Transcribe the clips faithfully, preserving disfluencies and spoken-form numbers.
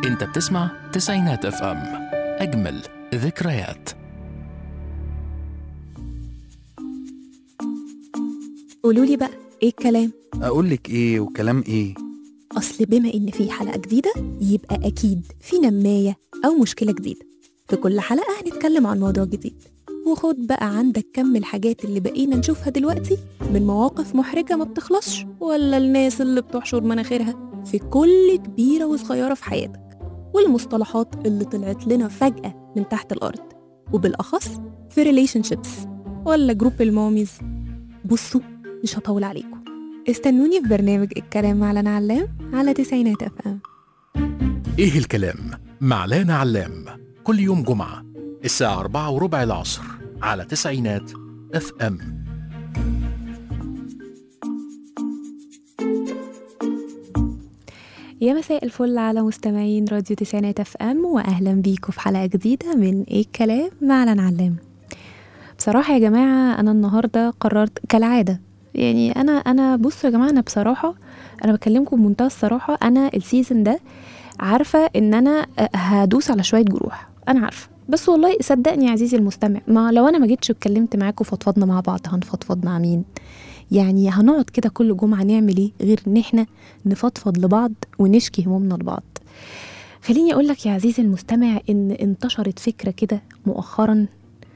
انت بتسمع تسعينات اف ام، اجمل ذكريات. قولولي بقى ايه الكلام؟ أقولك إيه وكلام إيه؟ أصل بما إن في حلقة جديدة يبقى أكيد في نماية أو مشكلة جديدة. في كل حلقة هنتكلم عن موضوع جديد، وخد بقى عندك كم الحاجات اللي بقينا نشوفها دلوقتي من مواقف محرجة ما بتخلصش، ولا الناس اللي بتحشر مناخيرها في كل كبيرة وصغيرة في حياتك، والمصطلحات اللي طلعت لنا فجأة من تحت الأرض، وبالأخص في relationships ولا جروب الماميز. بصوا مش هطول عليكم، استنوني في برنامج الكلام مع لنا علام على تسعينات اف ام. ايه الكلام مع لانا علام، كل يوم جمعة الساعة أربعة وربع العصر على تسعينات اف ام. يا مساء الفل على مستمعين راديو تسعينات اف ام، واهلا بيكم في حلقة جديدة من ايه الكلام مع لنا علام. بصراحة يا جماعة انا النهاردة قررت كالعادة، يعني انا انا بصوا يا جماعة، انا بصراحة انا بكلمكم بمنتهى الصراحة، انا السيزن ده عارفة ان انا هدوس على شوية جروح، انا عارفة، بس والله صدقني يا عزيزي المستمع، ما لو انا ما جيتش اتكلمت معاكم وفضفضنا مع بعض هنفضفض مع مين؟ يعني هنقعد كده كل جمعة نعمل ايه غير ان احنا نفضفض لبعض ونشكي همومنا لبعض. خليني اقول لك يا عزيزي المستمع ان انتشرت فكرة كده مؤخرا،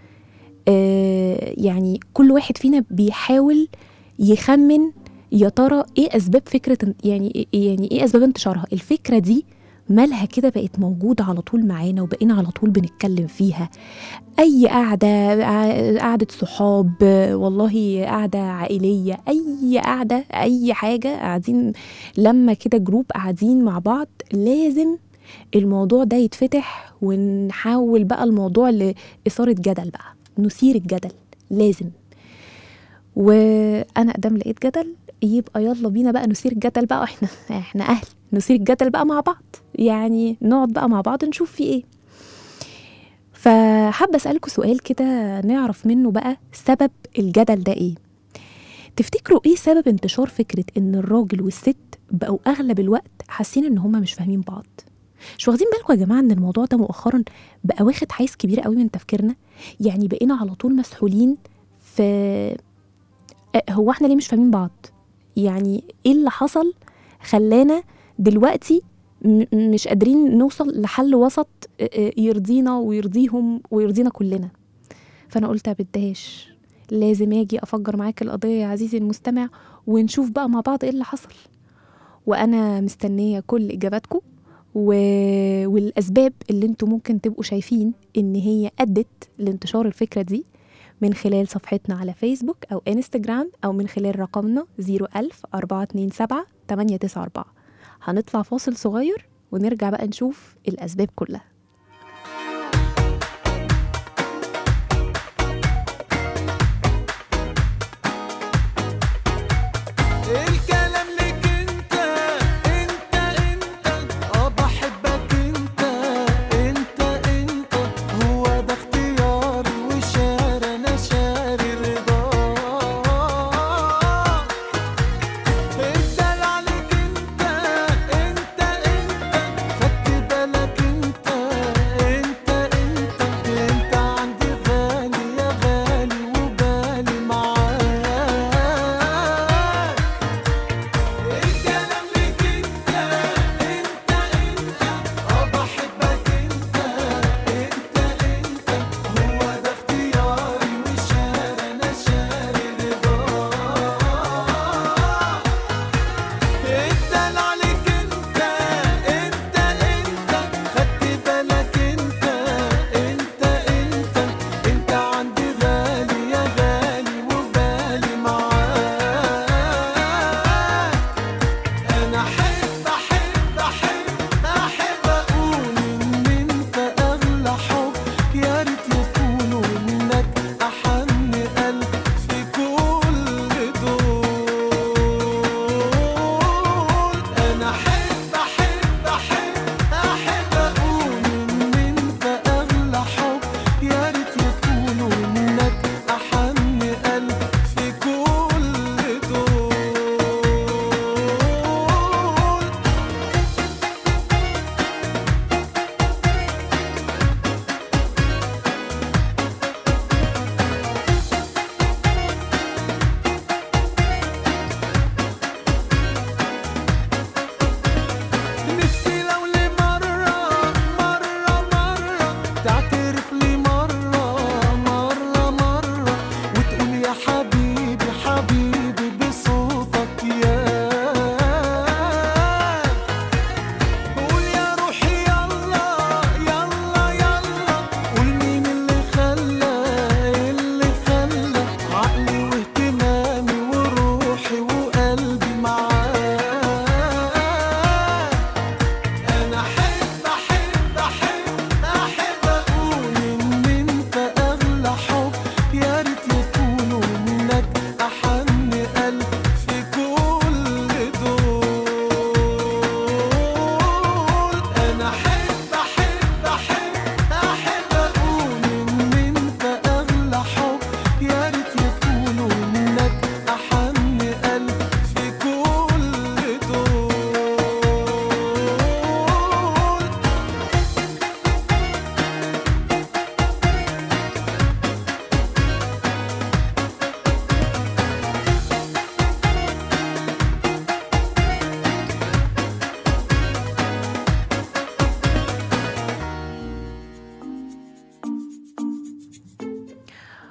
آه يعني كل واحد فينا بيحاول يخمن يا ترى ايه اسباب فكرة، يعني يعني ايه اسباب انتشارها. الفكرة دي مالها كده بقت موجودة على طول معانا وبقينا على طول بنتكلم فيها. اي قعدة، قعدة صحاب، والله قعدة عائلية، اي قعدة، اي حاجة قاعدين لما كده جروب قاعدين مع بعض، لازم الموضوع ده يتفتح ونحاول بقى الموضوع لإثارة جدل، بقى نثير الجدل لازم. وانا قدام لقيت جدل، يبقى يلا بينا بقى نثير الجدل بقى، احنا احنا اهل نثير الجدل بقى مع بعض، يعني نقعد بقى مع بعض نشوف في ايه. فحابة اسألكوا سؤال كده نعرف منه بقى سبب الجدل ده ايه. تفتكروا ايه سبب انتشار فكرة ان الراجل والست بقوا اغلب الوقت حاسين ان هما مش فاهمين بعض؟ مش واخدين بالكم يا جماعة ان الموضوع ده مؤخرا بقى واخد حيز كبير قوي من تفكيرنا؟ يعني بقينا على طول مسحولين في هو احنا ليه مش فاهمين بعض؟ يعني ايه اللي حصل خلانا دلوقتي م- مش قادرين نوصل لحل وسط يرضينا ويرضيهم ويرضينا كلنا؟ فانا قلت ابدهاش، لازم اجي افجر معاك القضية يا عزيزي المستمع، ونشوف بقى مع بعض ايه اللي حصل. وانا مستنية كل اجاباتكم و... والاسباب اللي انتم ممكن تبقوا شايفين ان هي ادت لانتشار الفكرة دي، من خلال صفحتنا على فيسبوك أو إنستجرام، أو من خلال رقمنا زيرو ألف أربعة اتنين سبعة تمانية تسعة أربعة. هنطلع فاصل صغير ونرجع بقى نشوف الأسباب كلها.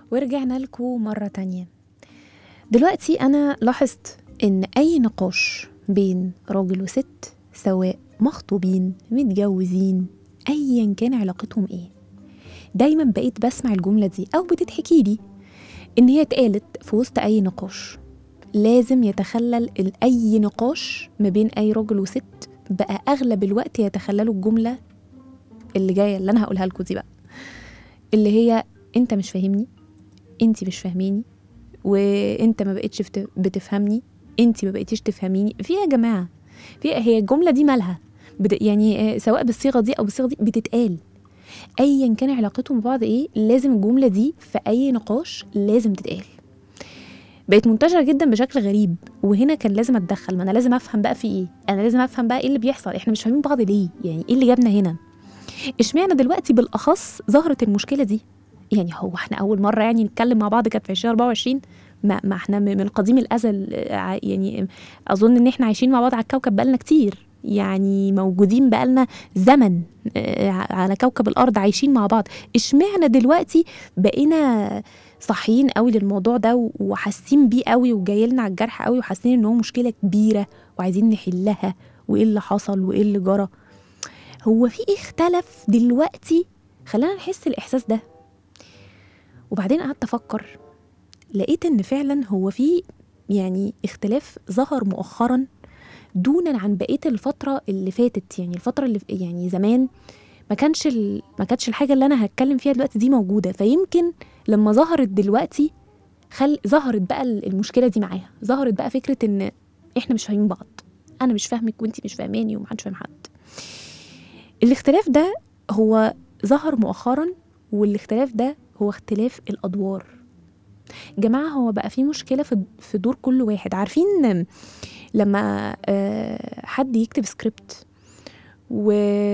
ورجعنا لكم مرة تانية. دلوقتي أنا لاحظت إن أي نقاش بين راجل وست، سواء مخطوبين متجوزين أيا كان علاقتهم إيه، دايما بقيت بسمع الجملة دي أو بتتحكي لي إن هي اتقالت في وسط أي نقاش. لازم يتخلل أي نقاش ما بين أي راجل وست، بقى أغلب الوقت يتخللوا الجملة اللي جاية اللي أنا هقولها لكم دي بقى، اللي هي أنت مش فاهمني، أنت مش فاهميني، وأنت ما بقيتش بتفهمني، أنت ما بقيتيش تفهميني. في يا جماعة، في هي الجملة دي مالها؟ يعني سواء بالصيغة دي أو بالصيغة دي بتتقال أيا كان علاقتهم ببعض إيه، لازم الجملة دي في أي نقاش لازم تتقال. بقت منتشرة جدا بشكل غريب، وهنا كان لازم أتدخل. ما أنا لازم أفهم بقى في إيه، أنا لازم أفهم بقى إيه اللي بيحصل، إحنا مش فاهمين بعض ليه؟ يعني إيه اللي جابنا هنا؟ إشمعنى دلوقتي بالأخص ظهرت المشكلة دي؟ يعني هو إحنا أول مرة يعني نتكلم مع بعض كانت في عشرين أربعة وعشرين؟ ما, ما إحنا من قديم الأزل، يعني أظن إن إحنا عايشين مع بعض على الكوكب بقالنا كتير، يعني موجودين بقالنا زمن على كوكب الأرض عايشين مع بعض. إشمعنى دلوقتي بقينا صحيين قوي للموضوع ده وحاسين بيه قوي وجايلنا على الجرح قوي وحاسين إن هو مشكلة كبيرة وعايزين نحلها، وإيه اللي حصل وإيه اللي جرى؟ هو في اختلف دلوقتي خلانا نحس الإحساس ده. وبعدين قعدت أفكر، لقيت إن فعلا هو في يعني اختلاف ظهر مؤخرا دونا عن بقية الفترة اللي فاتت. يعني الفترة اللي يعني زمان ما كانش ال... ما كانتش الحاجة اللي أنا هتكلم فيها دلوقتي دي موجودة، فيمكن لما ظهرت دلوقتي خل... ظهرت بقى المشكلة دي معاها، ظهرت بقى فكرة إن إحنا مش فاهمين بعض، أنا مش فاهمك وإنتي مش فاهماني ومحدش فاهم حد. الاختلاف ده هو ظهر مؤخرا، والاختلاف ده هو اختلاف الأدوار. جماعة هو بقى في مشكلة في في دور كل واحد. عارفين لما حد يكتب سكريبت و...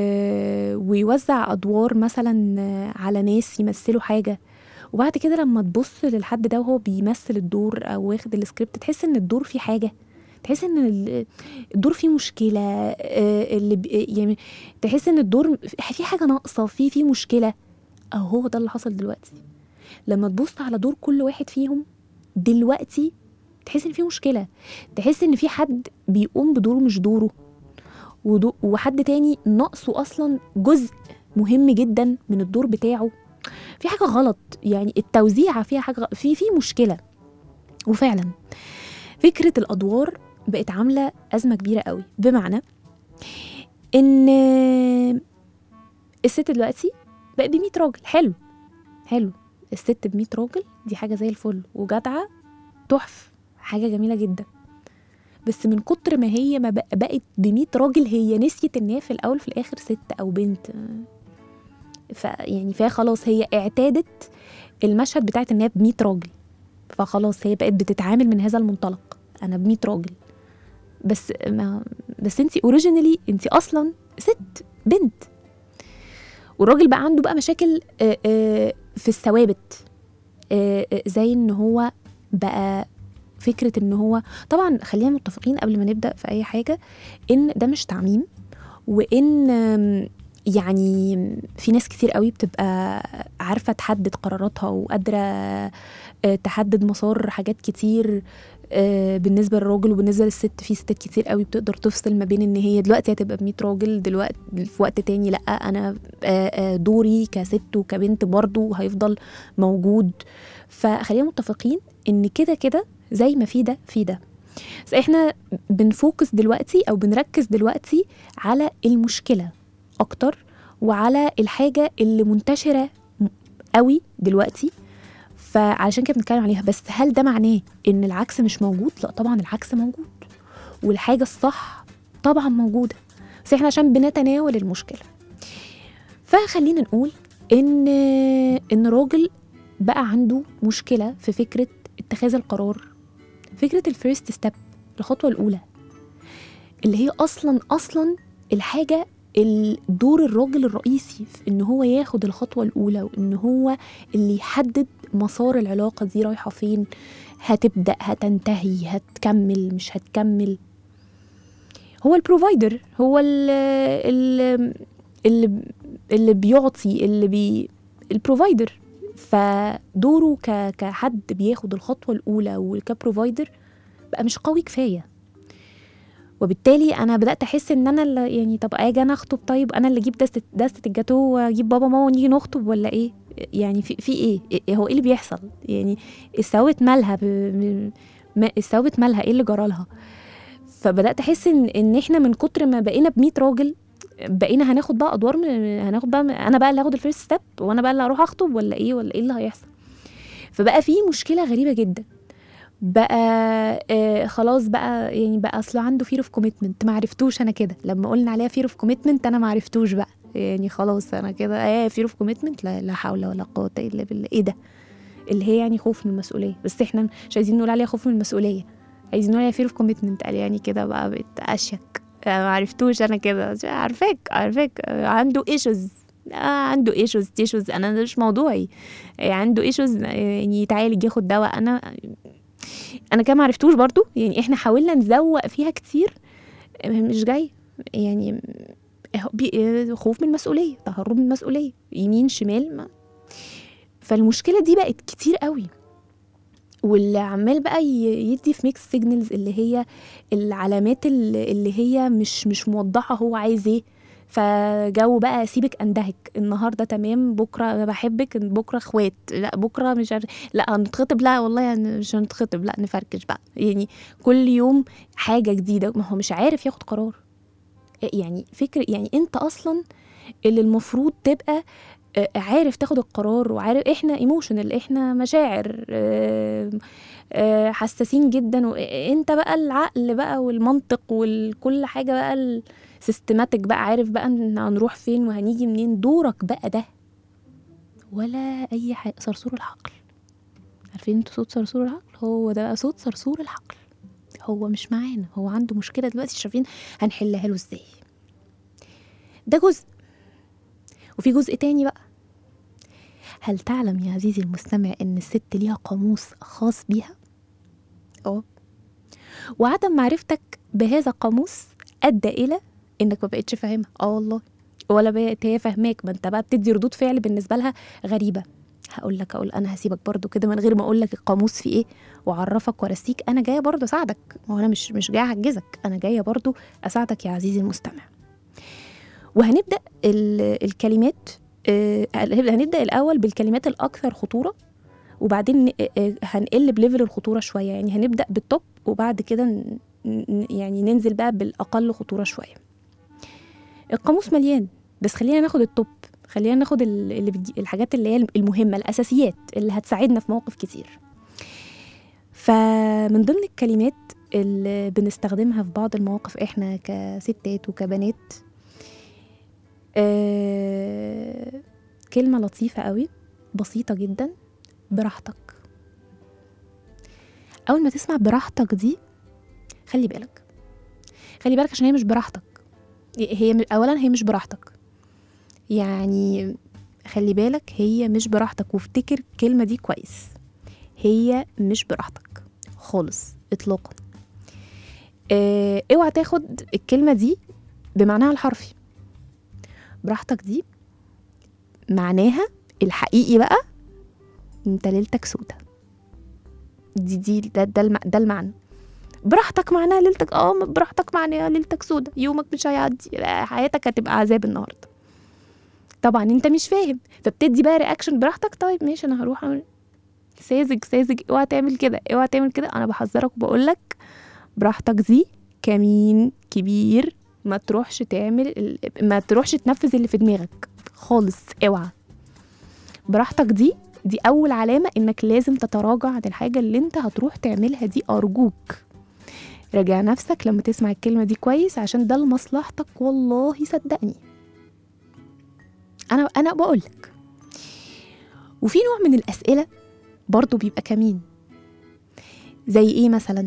ويوزع أدوار مثلا على ناس يمثلوا حاجة، وبعد كده لما تبص للحد ده وهو بيمثل الدور أو واخد السكريبت، تحس إن الدور فيه حاجة، تحس إن الدور فيه مشكلة، اللي ب... يعني تحس إن الدور فيه حاجة ناقصة، فيه فيه مشكلة. أو هو ده اللي حصل دلوقتي. لما تبص على دور كل واحد فيهم دلوقتي تحس إن فيه مشكلة، تحس إن في حد بيقوم بدوره مش دوره، وحد تاني ناقصه أصلا جزء مهم جدا من الدور بتاعه. في حاجة غلط، يعني التوزيعة فيها حاجة، في في مشكلة. وفعلا فكرة الأدوار بقت عاملة أزمة كبيرة قوي، بمعنى إن الست دلوقتي بقت بمية راجل. حلو حلو الست بمية راجل دي حاجة زي الفل وجدعة تحف، حاجة جميلة جدا. بس من كتر ما هي ما بقت بمية راجل، هي نسيت ان هي في الاول في الاخر ست او بنت. ف يعني فهي خلاص هي اعتادت المشهد بتاعت ان هي بمية راجل، فخلاص هي بقت بتتعامل من هذا المنطلق، انا بمية راجل. بس ما بس انتي اوريجينالي انتي اصلا ست بنت. والراجل بقى عنده بقى مشاكل في الثوابت، زي ان هو بقى فكرة ان هو طبعا خلينا متفقين قبل ما نبدأ في اي حاجة ان ده مش تعميم، وان يعني في ناس كتير قوي بتبقى عارفة تحدد قراراتها وقادرة تحدد مسار حاجات كتير بالنسبة للراجل وبالنسبة للست. في ستات كتير قوي بتقدر تفصل ما بين ان هي دلوقتي هتبقى بمية راجل، دلوقتي في وقت تاني لأ انا دوري كست وكبنت برضو هيفضل موجود. فخلينا متفقين ان كده كده زي ما في ده في ده، بس احنا بنفوكس دلوقتي او بنركز دلوقتي على المشكلة اكتر وعلى الحاجة اللي منتشرة قوي دلوقتي، فعلشان كده بنتكلم عليها. بس هل ده معناه ان العكس مش موجود؟ لا طبعا العكس موجود، والحاجة الصح طبعا موجودة، بس احنا عشان بنتناول المشكلة. فخلينا نقول ان ان راجل بقى عنده مشكلة في فكرة اتخاذ القرار، فكرة الفيرست ستيب، الخطوة الأولى، اللي هي أصلا أصلا الحاجة الدور الراجل الرئيسي في إن هو ياخد الخطوة الأولى، وإن هو اللي يحدد مسار العلاقة دي رايحة فين، هتبدأ هتنتهي هتكمل مش هتكمل. هو البروفايدر، هو اللي اللي اللي بيعطي، اللي بي البروفايدر فدوره ك... كحد بياخد الخطوة الأولى وكبروفايدر بقى مش قوي كفاية. وبالتالي انا بدات احس ان انا اللي يعني طب اجي انا اخطب، طيب انا اللي اجيب دستة دستة الجاتو واجيب بابا ماما ونيجي نخطب ولا ايه؟ يعني في في ايه؟ إيه هو ايه اللي بيحصل؟ يعني الثوابت مالها ب... م... الثوابت مالها ايه اللي جرالها؟ فبدات احس ان ان احنا من كتر ما بقينا ب مية راجل بقينا هناخد بقى ادوار من... هناخد بقى انا بقى اللي هاخد الفيرست ستيب وانا بقى اللي هروح اخطب ولا ايه ولا ايه اللي هيحصل؟ فبقى في مشكله غريبه جدا بقى. آه خلاص بقى يعني بقى اصله عنده fear of commitment. ما عرفتوش انا كده لما قلنا عليها fear of commitment، انا ما عرفتوش بقى يعني خلاص انا كده ايه fear of commitment؟ لا لا حول ولا قوه الا بالله. ايه ده اللي هي يعني خوف من المسؤوليه؟ بس احنا مش عايزين نقول عليها خوف من المسؤوليه، عايزين نقول عليها fear of commitment. قال يعني كده بقى بقيت اشيك. آه ما عرفتوش انا كده، عارفاك عارفاك آه عنده issues. آه عنده ايشوز تيشوز انا ده مش موضوعي. آه عنده ايشوز يعني يتعالج ياخد دواء. انا انا كمان معرفتوش برضو. يعني احنا حاولنا نزوق فيها كتير، مش جاي يعني خوف من المسؤوليه، تهرب من المسؤوليه، يمين شمال ما. فالمشكله دي بقت كتير قوي، واللي عمال بقى يدي في ميكس سيجنالز اللي هي العلامات اللي هي مش مش موضحه هو عايز ايه. فجو بقى سيبك اندهك، النهارده تمام، بكره بحبك، بكره اخوات، لا بكره مش عارف، لا هنتخطب، لا والله مش هنتخطب، لا نفركش بقى. يعني كل يوم حاجه جديده، ما هو مش عارف ياخد قرار. يعني فكر يعني انت اصلا اللي المفروض تبقى عارف تاخد القرار، وعارف احنا ايموشنال، احنا مشاعر حساسين جدا، وانت بقى العقل بقى والمنطق وكل حاجه بقى سيستماتيك بقى، عارف بقى ان هنروح فين وهنيجي منين. دورك بقى ده ولا اي حاجه. صرصور العقل، عارفين انتوا صوت صرصور العقل؟ هو ده بقى صوت صرصور العقل. هو مش معانا، هو عنده مشكله دلوقتي مش عارفين هنحلها له ازاي. ده جزء. وفي جزء تاني بقى، هل تعلم يا عزيزي المستمع ان الست ليها قاموس خاص بيها؟ اه. وعدم معرفتك بهذا القاموس ادى الى انك ما بقتش فاهمها. اه والله، ولا بقت هي فاهماك، ما انت بقى بتدي ردود فعل بالنسبه لها غريبه. هقول لك اقول انا هسيبك برضو كده من غير ما اقول لك القاموس في ايه واعرفك وارسيك. انا جايه برضو اساعدك، وانا مش مش جايه اعجزك، انا جايه برضو اساعدك يا عزيزي المستمع. وهنبدا الكلمات. آه هنبدا الاول بالكلمات الاكثر خطوره، وبعدين هنقل بليفل الخطوره شويه. يعني هنبدا بالتوب وبعد كده يعني ننزل بقى بالاقل خطوره شويه. القاموس مليان، بس خلينا ناخد التوب، خلينا ناخد اللي الحاجات اللي هي المهمه، الاساسيات اللي هتساعدنا في مواقف كتير. فمن ضمن الكلمات اللي بنستخدمها في بعض المواقف احنا كستات وكبنات، آه كلمه لطيفه قوي بسيطه جدا، براحتك. اول ما تسمع براحتك دي خلي بالك، خلي بالك عشان هي مش براحتك. هي اولا هي مش براحتك، يعني خلي بالك هي مش براحتك. وافتكر الكلمه دي كويس، هي مش براحتك خالص اطلاقا. اه اوعى تاخد الكلمه دي بمعناها الحرفي. براحتك دي معناها الحقيقي بقى انت ليلتك سودة. دي دي ده ده, الم... ده المعنى. براحتك معناها ليلتك اه براحتك معناها ليلتك سودة، يومك مش هيعدي، حياتك هتبقى عذاب النهارده. طبعا انت مش فاهم، فبتدي بقى رياكشن براحتك. طيب ماشي انا هروح اعمل ساذج ساذج، اوعى تعمل كده، اوعى تعمل كده. انا بحذرك وبقولك براحتك دي كمين كبير، ما تروحش تعمل ما تروحش تنفذ اللي في دماغك خالص، اوعى. براحتك دي دي اول علامه انك لازم تتراجع عن الحاجه اللي انت هتروح تعملها دي. ارجوك راجع نفسك لما تسمع الكلمه دي كويس، عشان ده لمصلحتك والله صدقني. انا انا بقولك. وفي نوع من الاسئله برضو بيبقى كمين، زي ايه مثلا؟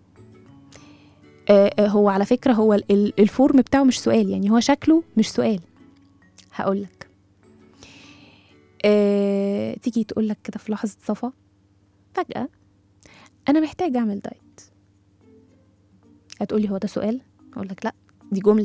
آه هو على فكره هو الفورم بتاعه مش سؤال، يعني هو شكله مش سؤال. هقولك آه، تيجي تقولك كده في لحظة صفا فجأة أنا محتاجة أعمل دايت. هتقولي هو ده سؤال؟ أقولك لأ، دي جملة،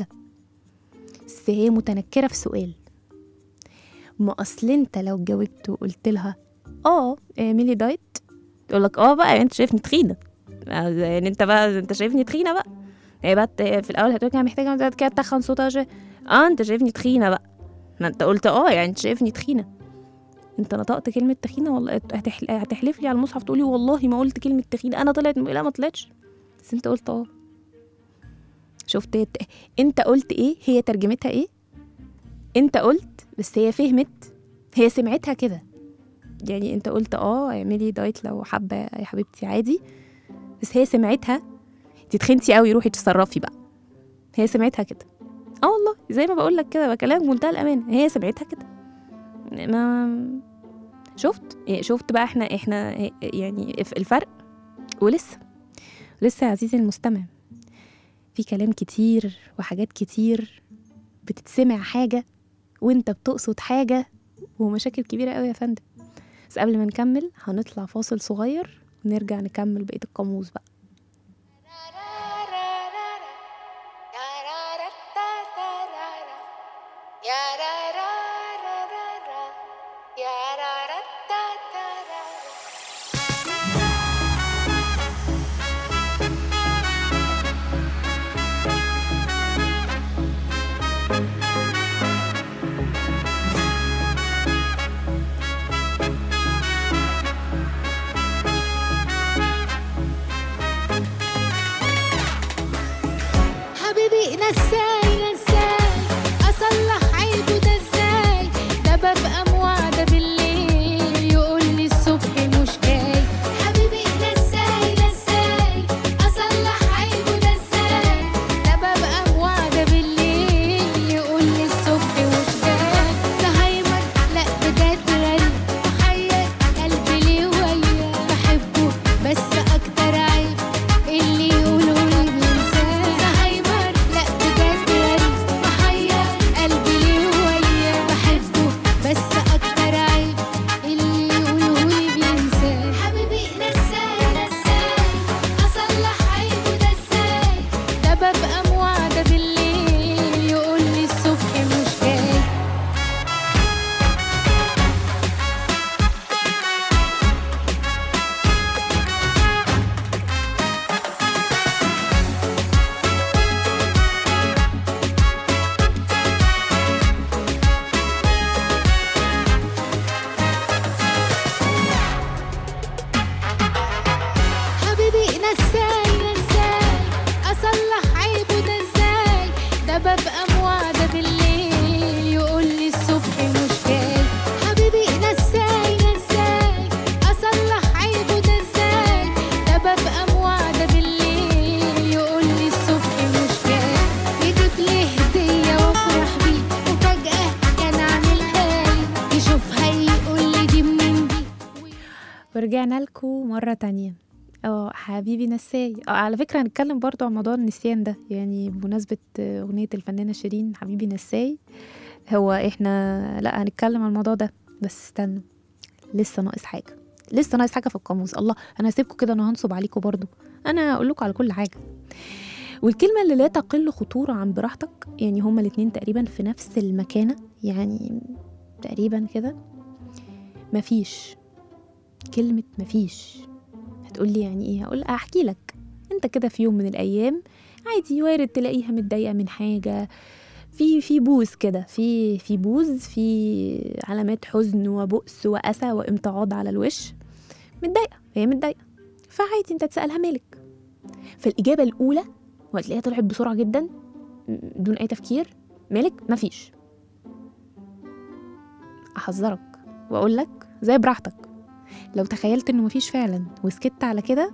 بس هي متنكرة في سؤال. ما أصل أنت لو جاوبت وقلت لها اه اعملي دايت، تقول لك اه بقى انت شايفني تخينه، يعني انت بقى انت شايفني تخينه بقى. هي بقى في الاول هتقول انا محتاجه كده تخن صوتها شويه، اه انت شايفني تخينه بقى، ما انت قلت اه يعني انت شايفني تخينه. انت نطقت كلمه تخينه والله، هتحل... هتحلف لي على المصحف تقولي والله ما قلت كلمه تخينه، انا طلعت لا ما طلعتش، بس انت قلت اه. شفت انت قلت ايه، هي ترجمتها ايه، انت قلت بس هي فهمت، هي سمعتها كده. يعني انت قلت اه اعملي دايت لو حابه يا حبيبتي عادي، بس هي سمعتها تتخنتي قوي روحي تتصرفي بقى، هي سمعتها كده. اه والله زي ما بقول لك كده بكلامك بمنتهى الامانه، هي سمعتها كده. ما شفت شفت بقى احنا احنا يعني الفرق. ولسه لسه يا عزيزي المستمع في كلام كتير وحاجات كتير بتتسمع حاجه وانت بتقصد حاجه، ومشاكل كبيره قوي يا فندم. بس قبل ما نكمل هنطلع فاصل صغير ونرجع نكمل بقيه القاموس بقى. نساي نساي أصلح عيبه ده ازاي، ده ببقى موعدة بالليل يقول لي الصبح مش جاي. حبيبي نساي نساي أصلح عيبه ده ازاي، ده ببقى موعدة بالليل يقول لي الصبح مش جاي. زهايمر لا بجد غريب محير قلبي ليه وياه، بحبه بس أكتر عيب اللي يقولوا لي بينساه. زهايمر لا بجد غريب محير قلبي ليه وياه، بحبه بس أكتر عيب اللي يقولوا لي بينساه. حبيبي نساي نساي أصلح عيبه ده ازاي، ده ببقى موعدة بالليل يقول لي الصبح مش جاي. حبيبي نساي نساي أصلح عيبه ده ازاي، ده ببقى موعدة بالليل يقول لي الصبح مش جاي. حبيبي نساي نساي أصلح عيبه ده ازاي، ده ببقى موعدة بالليل يقول لي الصبح مش جاي. يجيب لي هدية وافرح بيه وفجأة كان عاملها لي، يشوفها يقول لي دي منين دي. ورجعنا لكم مرة تانية. اه حبيبي نساي. اه على فكرة هنتكلم برضو عن موضوع النسيان ده، يعني بمناسبة أغنية الفنانة شيرين حبيبي نساي. هو احنا لا هنتكلم عن الموضوع ده، بس استنوا لسه ناقص حاجة، لسه ناقص حاجة في القاموس. الله انا هسيبكم كده، انا هنصب عليكم برضو، انا هقول لكم على كل حاجة. والكلمة اللي لا تقل خطورة عن براحتك، يعني هما الاتنين تقريبا في نفس المكانة، يعني تقريبا كده. مفيش. كلمة مفيش هتقولي يعني ايه؟ هقول احكي لك. انت كده في يوم من الايام عادي وارد تلاقيها متضايقه من حاجه، في في بوز كده، في في بوز، في علامات حزن وبؤس واسى وامتعاض على الوش، متضايقه، هي متضايقه، فعادي انت تسالها مالك. فالاجابه الاولى وهتلاقيها طلعت بسرعه جدا بدون اي تفكير، مالك؟ مفيش. احذرك واقول لك زي براحتك، لو تخيلت انه مفيش فعلا وسكت على كده،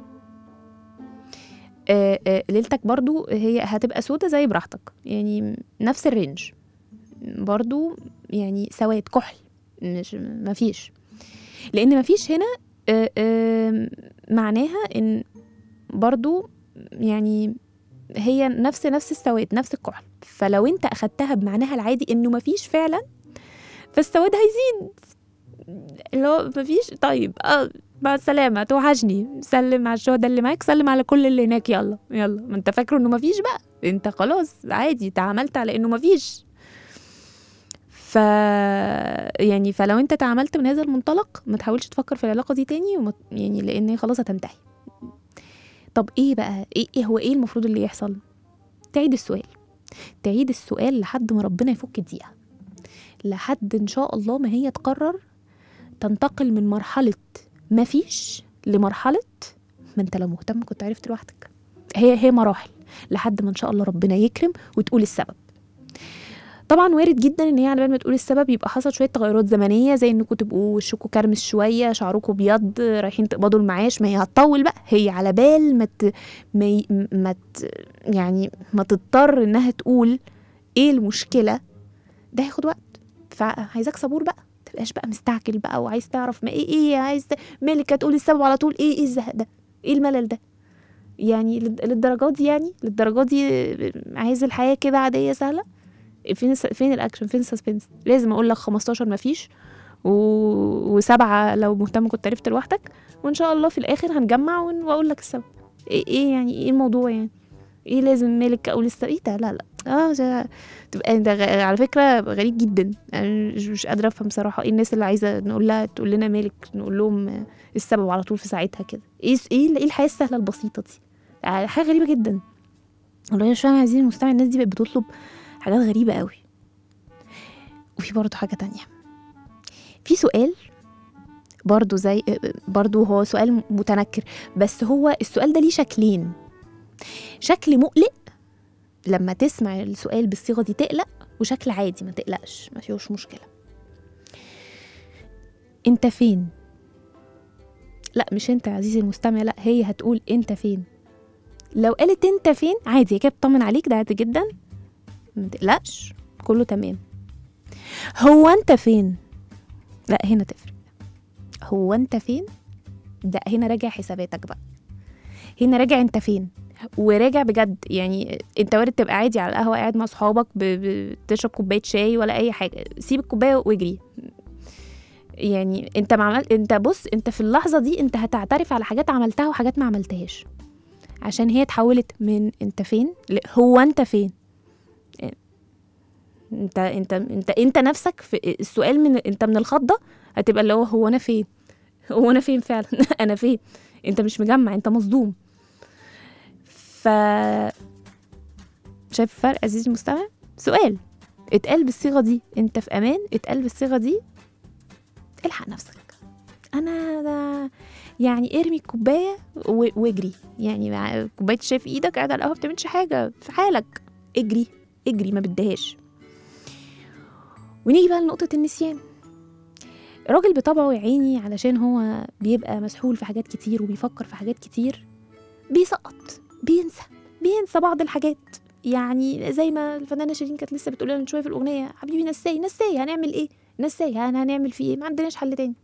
آه آه ليلتك برضو هي هتبقى سودة زي براحتك، يعني نفس الرينج برضو، يعني سواد كحل، مش مفيش. لان مفيش هنا آه آه معناها ان برضو يعني هي نفس نفس السواد نفس الكحل. فلو انت اخدتها بمعناها العادي انه مفيش فعلا، فالسواد هيزيد، اللي هو مفيش. طيب اه مع السلامة، توحشني، سلم على الشهداء اللي معاك، سلم على كل اللي هناك، يلا يلا. ما انت فاكره انه مفيش بقى، انت خلاص عادي تعاملت على انه مفيش. ف يعني فلو انت تعاملت من هذا المنطلق ما تحاولش تفكر في العلاقه دي تاني وما... يعني لان هي خلاص هتنتهي. طب ايه بقى ايه, إيه هو ايه المفروض اللي يحصل؟ تعيد السؤال تعيد السؤال لحد ما ربنا يفك الدقيقه، لحد ان شاء الله ما هي تقرر تنتقل من مرحله ما فيش لمرحله ما انت لو مهتم كنت عرفت لوحدك. هي هي مراحل لحد ما ان شاء الله ربنا يكرم وتقول السبب. طبعا وارد جدا ان هي على بال ما تقول السبب يبقى حصل شويه تغيرات زمنيه، زي انكم تبقوا وشكوا كرمش شويه، شعركم ابيض، رايحين تقبضوا المعاش. ما هي هتطول بقى، هي على بال ما ت... ما, ي... ما ت... يعني ما تضطر انها تقول ايه المشكله، ده هياخد وقت. فعايزاك صبور بقى، تبقاش بقى مستعجل بقى وعايز تعرف ما ايه ايه عايز ت... مالك هتقول السبب على طول. ايه ايه الزهق ده، ايه الملل ده يعني للدرجات دي؟ يعني للدرجات دي عايز الحياه كده عاديه سهله؟ فين فين الاكشن، فين السسبنس؟ لازم اقول لك خمستاشر مفيش و... وسبعه لو مهتم كنت عرفت لوحدك، وان شاء الله في الاخر هنجمع واقول لك السبب. ايه, إيه يعني ايه الموضوع يعني؟ ايه لازم مالك اقول السبب؟ ايه ده؟ لا لا اه جا... تبقى ده غ... على فكره غريب جدا. يعني مش, مش قادره افهم صراحه ايه الناس اللي عايزه نقول لها تقول لنا مالك نقول لهم السبب على طول في ساعتها كده. ايه ايه ايه الحياه السهله البسيطه دي؟ حاجه غريبه جدا والله. مش فاهمه عايزين المستمع، الناس دي بقت بتطلب حاجات غريبة قوي. وفي برضو حاجة تانية، في سؤال برضو زي برضو هو سؤال متنكر، بس هو السؤال ده ليه شكلين. شكل مقلق لما تسمع السؤال بالصيغة دي تقلق، وشكل عادي ما تقلقش ما فيهوش مشكلة. انت فين؟ لا مش انت يا عزيزي المستمع، لا هي هتقول انت فين. لو قالت انت فين عادي، هي كده بتطمن عليك، ده عادي جدا ما تقلقش كله تمام. هو انت فين؟ لا هنا تفرق. هو انت فين ده هنا راجع حساباتك بقى، هنا راجع انت فين وراجع بجد. يعني انت وارد تبقى عادي على القهوه قاعد مع صحابك بتشرب كوبايه شاي ولا اي حاجه، سيب الكوبايه واجري. يعني انت ما عمل انت بص انت في اللحظه دي انت هتعترف على حاجات عملتها وحاجات ما عملتهاش، عشان هي اتحولت من انت فين ل هو انت فين. انت انت انت انت نفسك في السؤال من انت من الخضه هتبقى اللي هو هو انا فين، هو انا فين فعلا انا فين. انت مش مجمع، انت مصدوم. ف شايف الفرق عزيزي المستمع؟ سؤال اتقال بالصيغه دي انت في امان، اتقال بالصيغه دي الحق نفسك. انا ده يعني ارمي الكوبايه واجري، يعني كوبايه الشاي في ايدك قاعد على القهوه بتعملش حاجه في حالك، اجري اجري ما بدهاش. ونيجي بقى لنقطه النسيان. الراجل بطبعه يا عيني علشان هو بيبقى مسحول في حاجات كتير وبيفكر في حاجات كتير، بيسقط بينسى بينسى بعض الحاجات. يعني زي ما الفنانه شيرين كانت لسه بتقول لنا شويه في الاغنيه، حبيبي نساي نساي هنعمل ايه، نساي هنعمل فيه ايه، ما عندناش حل تاني.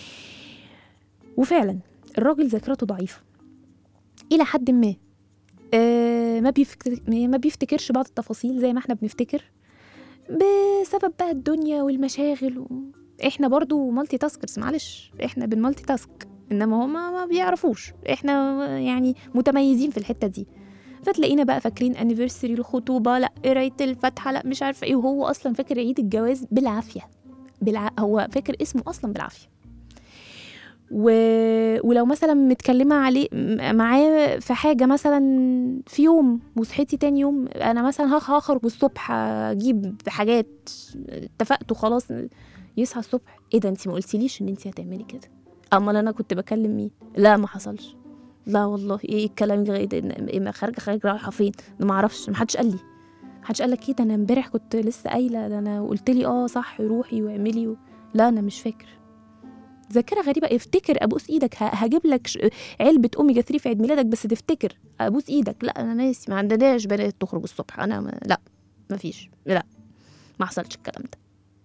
وفعلا الراجل ذاكرته ضعيفه الى حد ما، آه ما بيفتكر ما بيفتكرش بعض التفاصيل زي ما احنا بنفتكر، بسبب بقى الدنيا والمشاغل و... احنا برضو مالتي تاسكرز، معلش احنا بنمالتي تاسك، انما هما ما بيعرفوش. احنا يعني متميزين في الحته دي، فتلاقينا بقى فاكرين انيفرساري الخطوبه، لا قرايه الفاتحه، لا مش عارفه ايه، وهو اصلا فاكر عيد الجواز بالعافيه بالع... هو فاكر اسمه اصلا بالعافيه. و... ولو مثلا متكلمه عليه معاه في حاجه مثلا في يوم وصحيتي تاني يوم، انا مثلا هخرج الصبح اجيب حاجات اتفقت وخلاص، يصحى الصبح ايه ده انتي ما قلتيليش ان انتي هتعملي كده، امال انا كنت بكلم مين؟ لا ما حصلش، لا والله ايه الكلام ده، ايه خارجه خارجه رايحه فين، انا ما اعرفش، ما حدش قال لي، ما حدش قال لك كده، انا امبارح كنت لسه قايله ده، انا قلت لي اه صح روحي واعملي و... لا انا مش فاكر. ذاكره غريبه. افتكر ابوس ايدك هجيب لك ش... علبه اوميجا ثلاثة في عيد ميلادك، بس تفتكر ابوس ايدك. لا انا ناسي، ما عندناش بنات تخرج الصبح، انا ما... لا ما فيش، لا ما حصلش الكلام ده.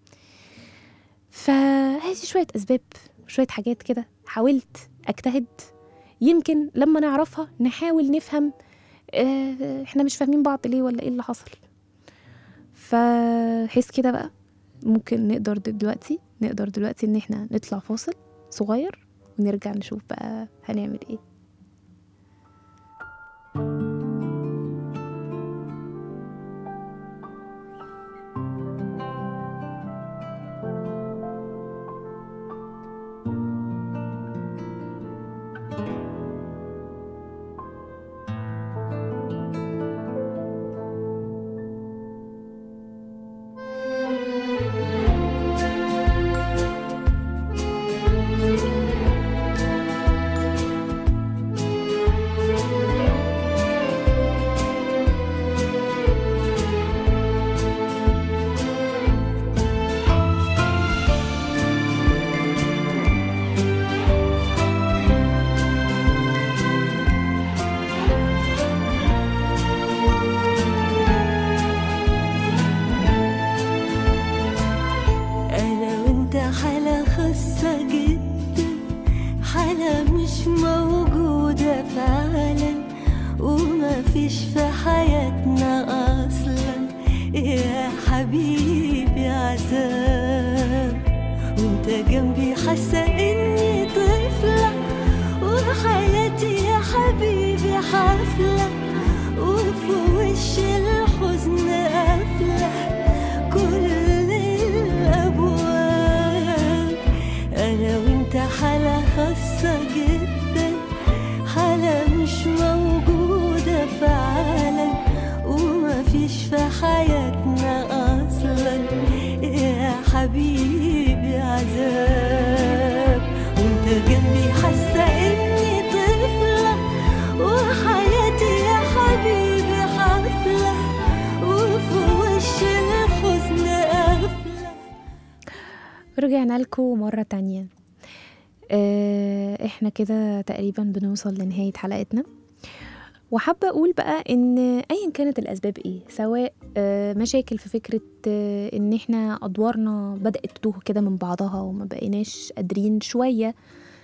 فهذه شويه اسباب شويه حاجات كده حاولت اجتهد، يمكن لما نعرفها نحاول نفهم اه احنا مش فاهمين بعض ليه ولا ايه اللي حصل. فحس كده بقى ممكن نقدر دلوقتي نقدر دلوقتي ان احنا نطلع فاصل صغير ونرجع نشوف بقى هنعمل ايه. حبيبي عذاب، وانت جنبي حاسة اني طفلة، وحياتي يا حبيبي حفلة، وفي وش الحزن قافلة كل الأبواب. أنا وانت حالة خاصة جدا، حالة مش موجودة في عالم، ومفيش في حياتنا أصلا يا حبيبي عذاب، وانت جنبي حاسة اني طفلة، وحياتي يا حبيبي حفلة، وفي وش الحزن قافلة. رجعنا لكم مرة تانية. اه احنا كده تقريبا بنوصل لنهاية حلقتنا، وحابة أقول بقى إن أيا كانت الأسباب إيه، سواء اه مشاكل في فكرة اه إن إحنا أدوارنا بدأت تتوه كده من بعضها وما بقيناش قادرين شوية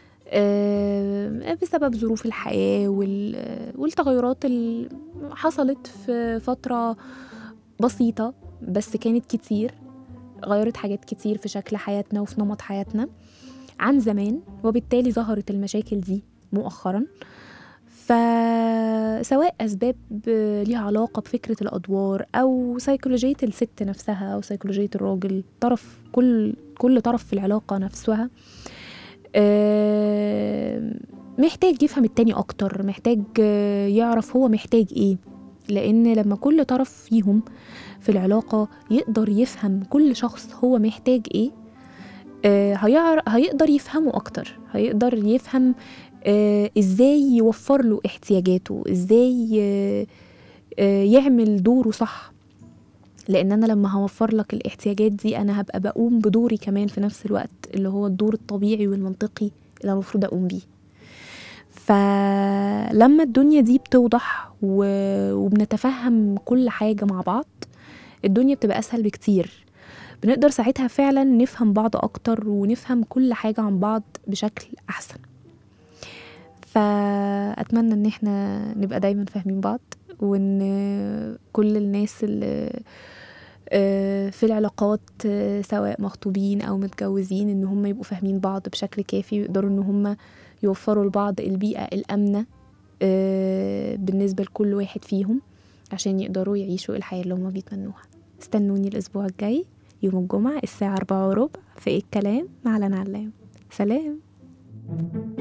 اه بسبب ظروف الحياة والتغيرات اللي حصلت في فترة بسيطة بس كانت كتير، غيرت حاجات كتير في شكل حياتنا وفي نمط حياتنا عن زمان، وبالتالي ظهرت المشاكل دي مؤخرا. فسواء أسباب ليها علاقة بفكرة الأدوار أو سيكولوجية الست نفسها أو سيكولوجية الراجل، طرف كل كل طرف في العلاقة نفسها محتاج يفهم التاني أكتر، محتاج يعرف هو محتاج إيه، لأن لما كل طرف فيهم في العلاقة يقدر يفهم كل شخص هو محتاج إيه، هيقدر يفهمه أكتر، هيقدر يفهم آه إزاي يوفر له احتياجاته، إزاي آه آه يعمل دوره صح. لأن أنا لما هوفر لك الاحتياجات دي أنا هبقى بقوم بدوري كمان في نفس الوقت، اللي هو الدور الطبيعي والمنطقي اللي المفروض أقوم بيه. فلما الدنيا دي بتوضح وبنتفهم كل حاجة مع بعض، الدنيا بتبقى أسهل بكتير، بنقدر ساعتها فعلا نفهم بعض أكتر ونفهم كل حاجة عن بعض بشكل أحسن. فأتمنى ان احنا نبقى دايما فاهمين بعض، وان كل الناس اللي في العلاقات سواء مخطوبين او متجوزين ان هم يبقوا فاهمين بعض بشكل كافي، ويقدروا ان هم يوفروا لبعض البيئة الأمنة بالنسبة لكل واحد فيهم عشان يقدروا يعيشوا الحياة اللي هم بيتمنوها. استنوني الأسبوع الجاي يوم الجمعة الساعة أربعة وربع في إيه الكلام مع لنا علام. سلام.